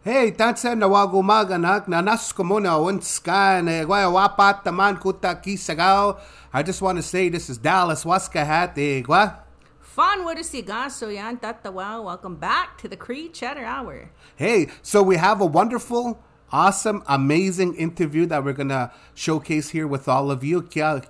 Hey, tansa na wagumaganak na naskomuna unskan guaya wapat taman kuta kisagao. I just want to say this is Dallas Waskahat gua. Fun to see gaso yan tatawa. Welcome back to the Cree Chatter Hour. Hey, so we have a wonderful, awesome, amazing interview that we're gonna showcase here with all of you.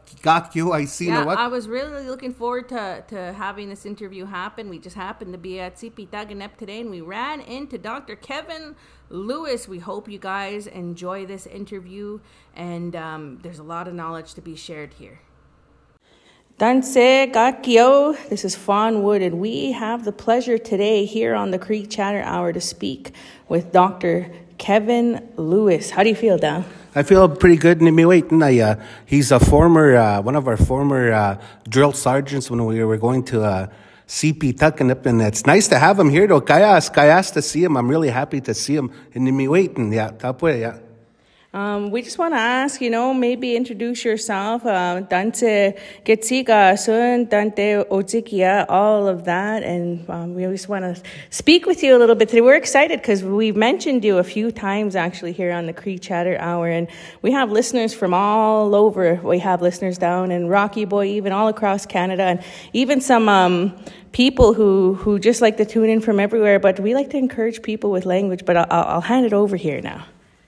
I was really looking forward to having this interview happen. We just happened to be at CP Taganep today, and we ran into Dr. Kevin Lewis. We hope you guys enjoy this interview, and there's a lot of knowledge to be shared here. Danse Gakyo, this is Fawn Wood, and we have the pleasure today here on the Cree Chatter Hour to speak with Dr. Kevin Lewis. How do you feel, Dan? I feel pretty good. He's a former, one of our former drill sergeants when we were going to CP Takanip, and it's nice to have him here. Kayas to see him. I'm really happy to see him in Nimiwaitin. Yeah. We just want to ask, maybe introduce yourself. Dante Getsiga, Sun, Dante Ozikia, all of that. And we just want to speak with you a little bit today. We're excited because we've mentioned you a few times actually here on the Cree Chatter Hour. And we have listeners from all over. We have listeners down in Rocky Boy, even all across Canada, and even some people who just like to tune in from everywhere. But we like to encourage people with language. But I'll hand it over here now.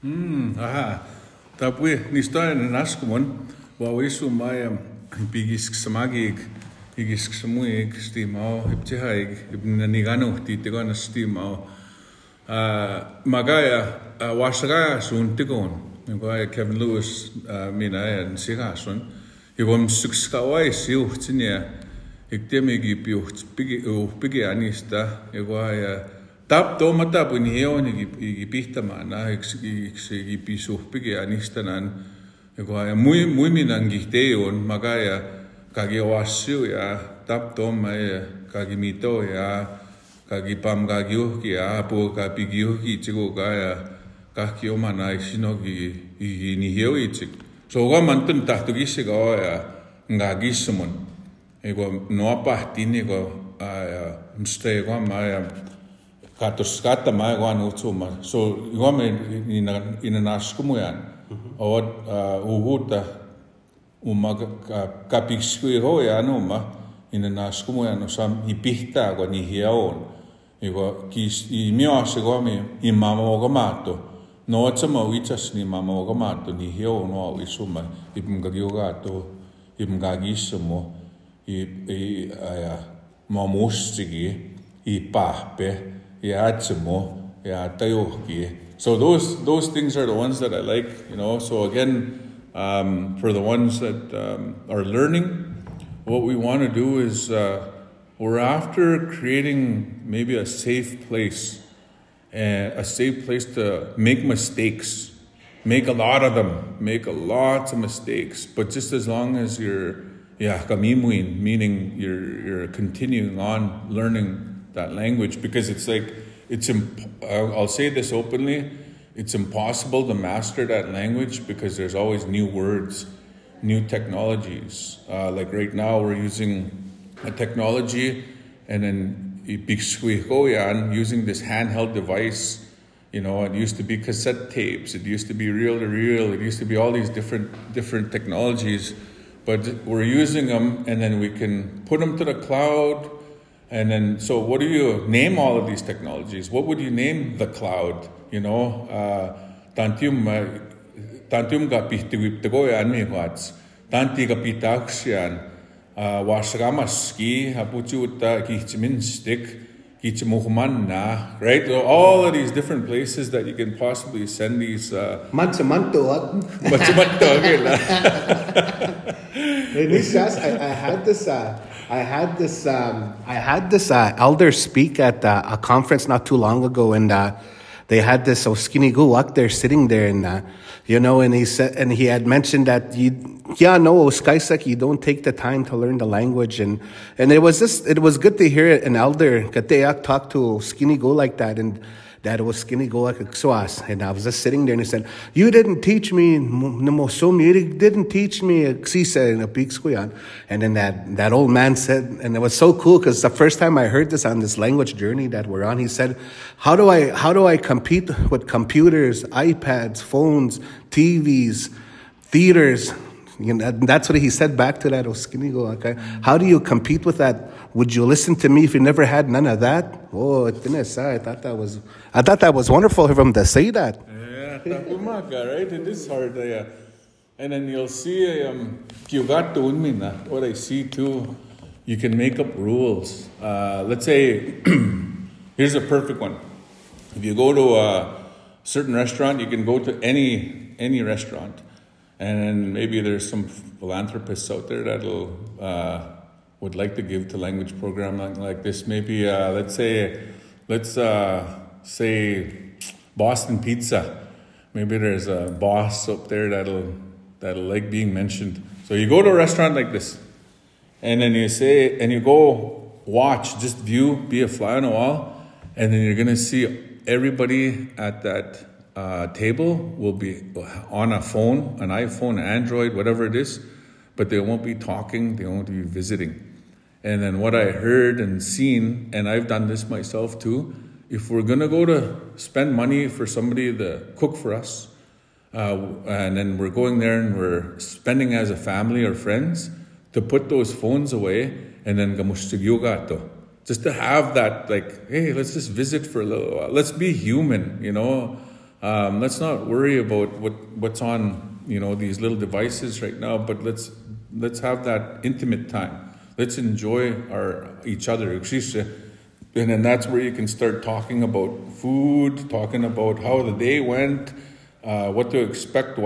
Tapui nistoin naskumun wawisu mai bigisk samagig bigisk samuig stimao iptihaig ibnanigano titigana stimao magaya wasagaya suntigon ngaya Kevin Lewis mina and sigasun igom sukskawai siuhtinia iktemigi bigi anista igaya Tap tomata puniheo ni pihta mana ipisu pigi anistanan iguaya muy minangiteon magaya kagiwasyu ya tap toma ya kagimito ya kagipam kagiuki ya po kapigiuki chigo gaya kakio mana isinogi iniheo ichik so ga mantun tahtugisiga ya ngagisumon ego noapahtini go mstego maya Katuskata mai wan utuma so igome ina naskumuyan od uhuta kapisku hoya noma ina naskumuyan sam ipihta go ni hiaon igo kis I miose gome imamogamato no tsama wichas ni mamogamato ni hiaon no isuma ibmgagiogato ibmgagismo aya mamustigi ipahpe So those things are the ones that I like, So again, for the ones that are learning, what we want to do is we're after creating maybe a safe place to make mistakes, make a lot of them, make lots of mistakes, but just as long as you're kamimuin, meaning you're continuing on learning that language, because it's like I'll say this openly, it's impossible to master that language because there's always new words, new technologies. Like right now we're using a technology and then using this handheld device. It used to be cassette tapes, it used to be reel to reel, it used to be all these different technologies, but we're using them and then we can put them to the cloud. And then, so what do you name all of these technologies? What would you name the cloud? Tantium ga pihtigwiptagoyan mihwats, tanti ga pitaksyan, wasramaski, hapuchuta kichiminstik, kichimuhmanna, right? So all of these different places that you can possibly send these. Matsamanto. I had this elder speak at a conference not too long ago, and they had this Oskini Guwak there sitting there, and and he said, and he had mentioned that Oskaisak, you don't take the time to learn the language, and it was good to hear an elder Kateak talk to Oskini Gu like that, and that was skinny go like swas. And I was just sitting there and he said, you didn't teach me, didn't teach me, and then that old man said, and it was so cool because the first time I heard this on this language journey that we're on, he said, how do I compete with computers, iPads, phones, TVs, theaters? That's what he said back to that Oskinigo. Okay, how do you compete with that? Would you listen to me if you never had none of that? Oh, I thought that was wonderful of him to say that. Yeah, tapumaga, right? It is hard. And then you'll see, what I see too, you can make up rules. Let's say, here's a perfect one. If you go to a certain restaurant, you can go to any restaurant. And maybe there's some philanthropists out there that'll would like to give to language program like this. Maybe let's say Boston Pizza. Maybe there's a boss up there that'll like being mentioned. So you go to a restaurant like this, and then you go watch, just view, be a fly on the wall, and then you're gonna see everybody at that table will be on a phone, an iPhone, Android, whatever it is, but they won't be talking, they won't be visiting. And then what I heard and seen, and I've done this myself too, if we're going to go to spend money for somebody to cook for us, and then we're going there and we're spending as a family or friends, to put those phones away, and then just to have that, like, hey, let's just visit for a little while. Let's be human, let's not worry about what's on, these little devices right now, but let's have that intimate time. Let's enjoy each other. And then that's where you can start talking about food, talking about how the day went, what to expect,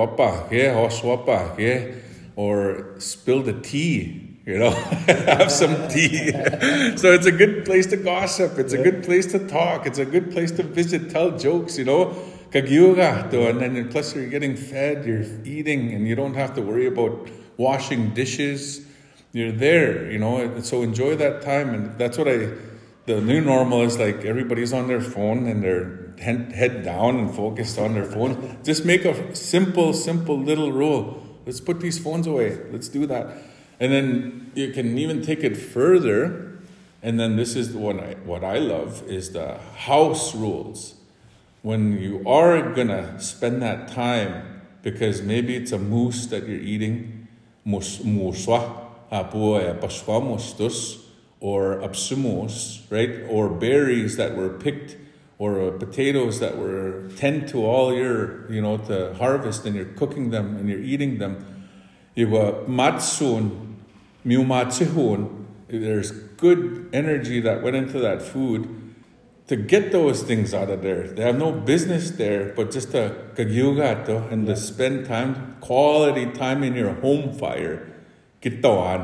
or spill the tea, have some tea. So it's a good place to gossip. It's a good place to talk. It's a good place to visit, tell jokes, and then plus you're getting fed, you're eating, and you don't have to worry about washing dishes. You're there, so enjoy that time. And that's what the new normal is like. Everybody's on their phone and they're head down and focused on their phone. Just make a simple little rule. Let's put these phones away. Let's do that. And then you can even take it further. And then this is the one what I love is the house rules. When you are gonna spend that time, because maybe it's a moose that you're eating, or absumos, right? Or berries that were picked, or potatoes that were tend to all year, to harvest, and you're cooking them and you're eating them. There's good energy that went into that food to get those things out of there. They have no business there, but just to kagyugato and to spend time, quality time in your home fire. That's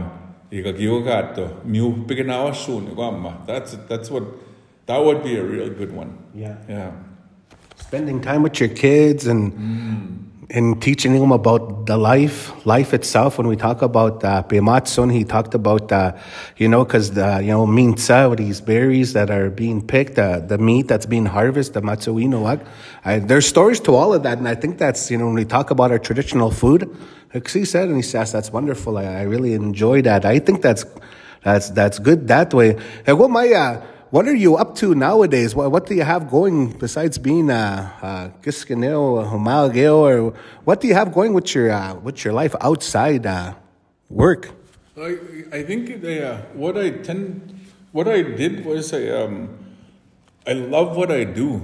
what, that would be a real good one. Yeah. Spending time with your kids and teaching them about the life itself. When we talk about Pematsun, he talked about, because minsa, with these berries that are being picked, the meat that's being harvested, the matsuino. There's stories to all of that, and I think that's, when we talk about our traditional food, like he said, and he says, that's wonderful. I really enjoy that. I think that's good that way. And what are you up to nowadays? What do you have going besides being Kiskaneo, Humalgeo, or what do you have going with your life outside work? I think what I did was I love what I do.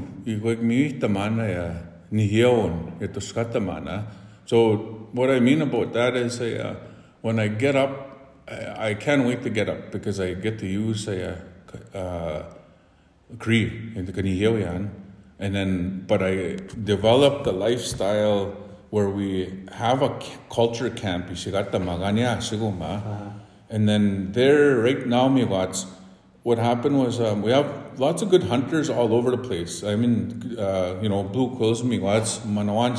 So what I mean about that is when I get up, I can't wait to get up because I get to use Cree in the Kaniheoyan, and then but I developed a lifestyle where we have a culture camp. And then there right now, what happened was we have lots of good hunters all over the place. I mean, Blue Quills Manawan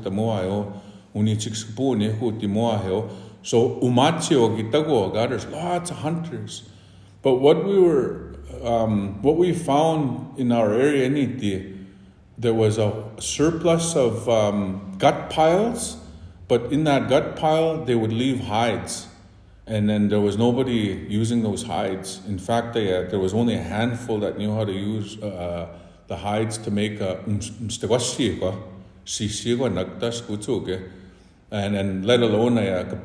so there's lots of hunters. But what we found in our area, there was a surplus of gut piles, but in that gut pile, they would leave hides. And then there was nobody using those hides. In fact, there was only a handful that knew how to use the hides to make and let alone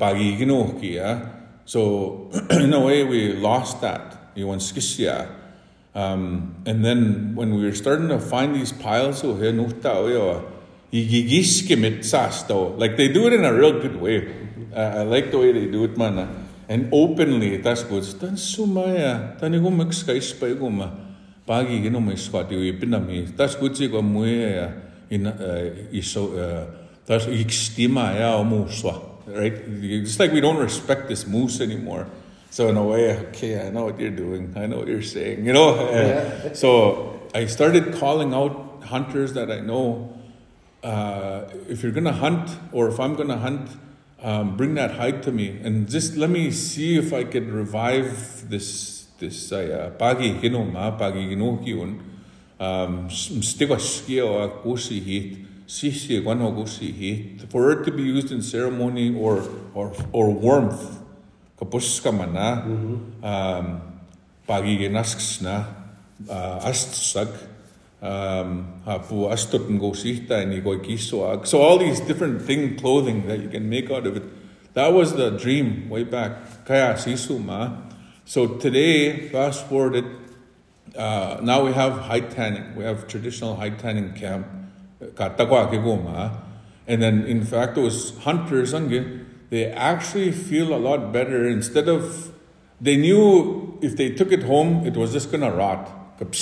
so in a way we lost that. And then when we were starting to find these piles, like they do it in a real good way. I like the way they do it, man. And openly, that's good. That's good. Right? Just like we don't respect this moose anymore. So in a way, okay, I know what you're doing. I know what you're saying. So I started calling out hunters that I know. If you're gonna hunt, or if I'm gonna hunt, bring that hide to me, and just let me see if I could revive this pagi hinoma pagi hinokiun stigoskio gusi heat. For it to be used in ceremony or warmth, kapuska pagi genasksna astsag hapu astut ngosita and igoikisoag. So all these different clothing that you can make out of it. That was the dream way back. Kaya sisuma. So today, fast forwarded, now we have hide tanning. We have traditional hide tanning camp. And then, in fact, those hunters, they actually feel a lot better. Instead of, they knew if they took it home, it was just going to rot.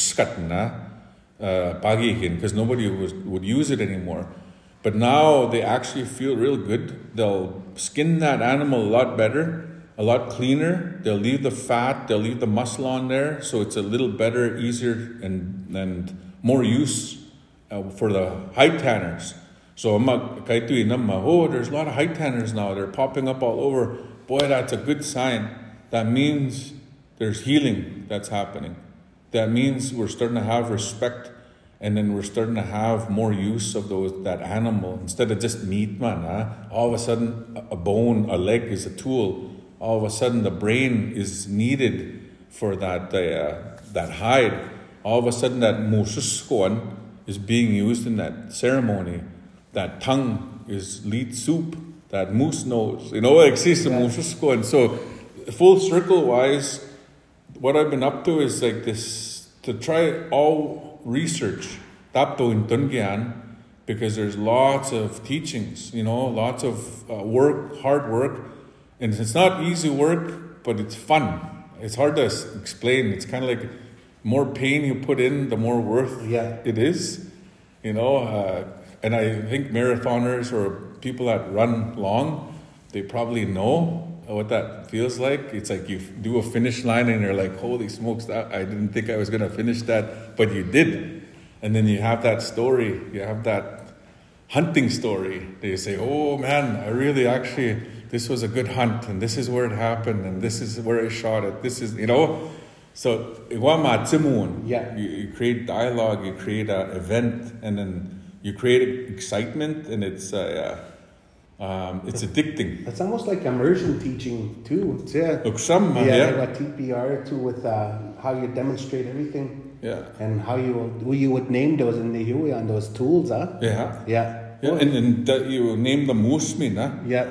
Because nobody would use it anymore. But now they actually feel real good. They'll skin that animal a lot better, a lot cleaner. They'll leave the fat, they'll leave the muscle on there. So it's a little better, easier, and more use for the hide tanners. So there's a lot of hide tanners now. They're popping up all over. Boy, that's a good sign. That means there's healing that's happening. That means we're starting to have respect, and then we're starting to have more use of that animal. Instead of just meat, all of a sudden a bone, a leg is a tool. All of a sudden the brain is needed for that hide. All of a sudden that mususkoan is being used in that ceremony. That tongue is lead soup. That moose nose, exists in mususko. And so, full circle wise, what I've been up to is like this, to try all research, tapto in Tungian, because there's lots of teachings, lots of work, hard work, and it's not easy work, but it's fun. It's hard to explain. It's kind of like more pain you put in, the more worth it is, and I think marathoners or people that run long, they probably know what that feels like. It's like you do a finish line and you're like, holy smokes, I didn't think I was going to finish that, but you did. And then you have that story, you have that hunting story. They say, oh man, I really this was a good hunt, and this is where it happened, and this is where I shot it. This is, So, you create dialogue, you create an event, and then you create excitement, and it's addicting. It's almost like immersion teaching too. Like TPR too, with how you demonstrate everything. Yeah. And how you would name those in the Hui on those tools, huh? Yeah. Yeah. And you name the musmin, huh? Yeah.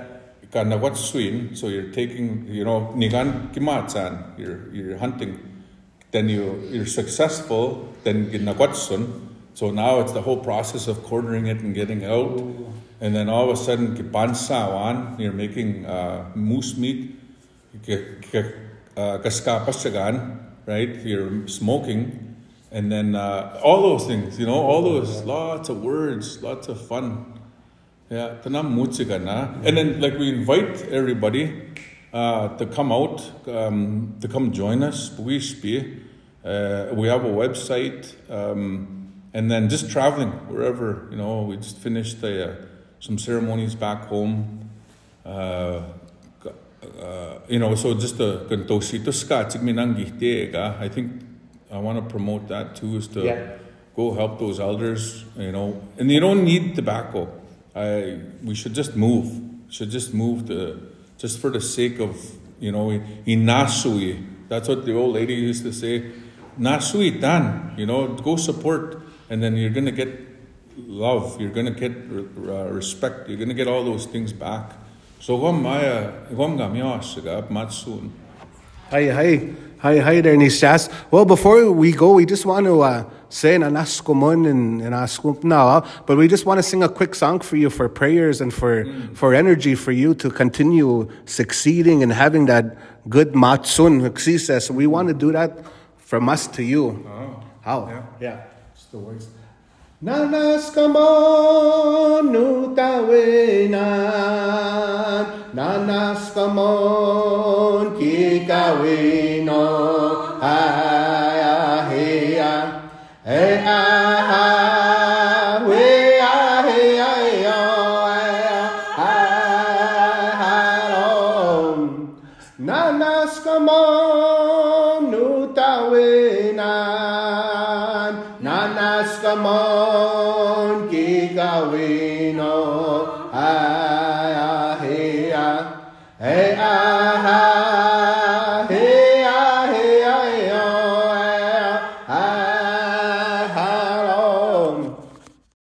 So you're taking, nigan kimatsan, you're hunting. Then you're successful, then ginagwatsun. So now it's the whole process of quartering it and getting it out. Ooh. And then all of a sudden, kipansawan, you're making moose meat. Kaskapasagan, right? You're smoking. And then all those things, all those, lots of words, lots of fun. Yeah, and then we invite everybody to come out, to come join us. We have a website, and then just traveling wherever. We just finished some ceremonies back home. So just I think I want to promote that too, is to go help those elders, you know. And you don't need tobacco. We should just move. Just for the sake of, you know, inasui. That's what the old lady used to say. Nasui tan, you know, go support, and then you're going to get love. You're going to get respect. You're going to get all those things back. So matsun. Hi there, Nishas. Well, before we go, we just want to say Nanaskomon and Askump now, but we just want to sing a quick song for you for prayers and for energy for you to continue succeeding and having that good matsun. So we want to do that from us to you. Oh. How? Yeah. It's the words. Nanaskamon utawinan, Nanaskamon kikawino, haya heya, heya, weya heya heya, Nanaskamon utawinan, Nanaskamon kikawino,